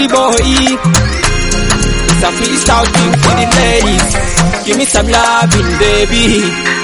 boy. It's a freestyle thing for the ladies. Give me some loving, baby.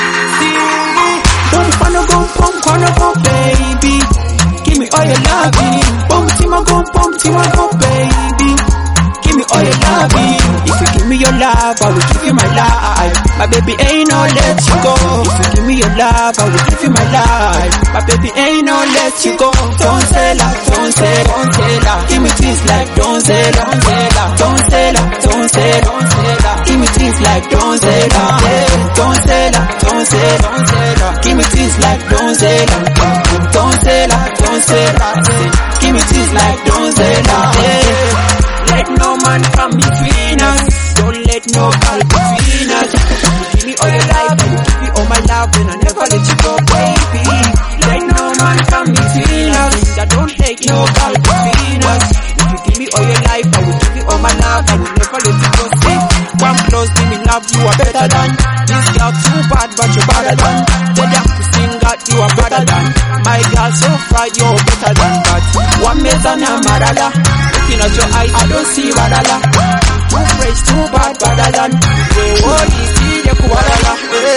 Bum wanna go, baby. Give me all your loving. Bum tima go, baby. Give me all your loving. If you give me your love, I will give you my life. My baby ain't no let you go. If you give me your love, I will give you my life. My baby ain't no let you go. Don't say la. Give me things like don't say la. Don't say la. Give me things like don't say la. Don't say la. Give me things like don't say la. Don't say la. Give me things like don't say la. Let no man come between us. Don't let no girl between us. Give me all your life, I will give you all my love, and I never let you go, baby. Let no man come between us. I don't let no girl between us. If you give me all your life, I will give you all my love, I will never let you go. Say, come close, give me love, you are better than. This girl too bad, but you're better than. Tell them to sing that you are better than. My girl so far, you're better than. But one meza na marala. Looking at your eyes, I don't see radala. Too fresh, too bad, better than. We only see the kuwarala.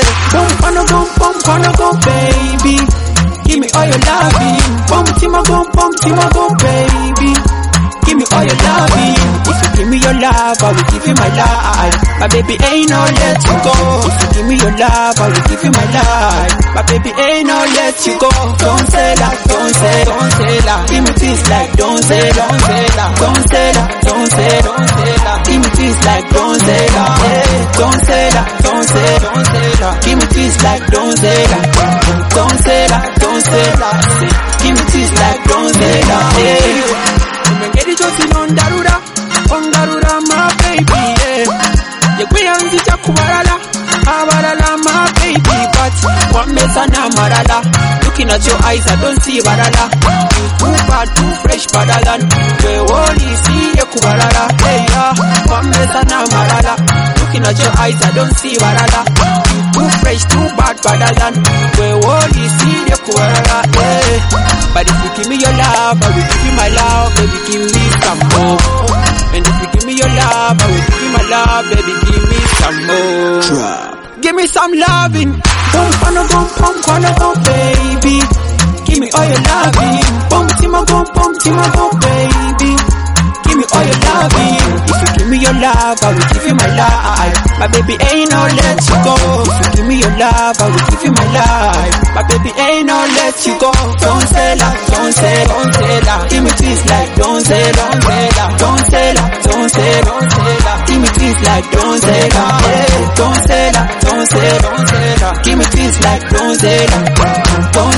Bum go, baby. Give me all your loving. Bum tima go, baby. Give me all your loving. If you give me your love, I will give you my life. My baby ain't no let you go. If you give me your love, I will give you my life. My baby ain't no let you go. Don't say la. Give me things like don't say la. Don't say la. Give me things like don't say la. Don't say la. Give me things like don't say la. Don't say la. Give me things like don't say la. Get it just in on Darura, my baby, yeah. You go and Abarala, my baby, but one messana marala. Looking at your eyes, I don't see barala. You too bad, too fresh, badalan. We only see you kubarala. Hey, one messana marala. Looking at your eyes, I don't see barala. You too fresh, too bad, badalan. We only see you kubarala. Hey, but if you give me your love, I will give you my love, baby, give me some more. And if you give me your love, I will give you my love, baby, give me some more. Trap. Give me some loving. Bum wanna go, baby. Give me all your loving. Bum tima go, baby. Give me all your loving. If you give me your love, I will give you my life. My baby ain't no let you go. If you give me your love, I will give you my life. My baby ain't no let you go. Don't say la. Give me things like don't say la. Don't say la. Give me things like don't say la. Don't say la. Give me things like don't say la. Don't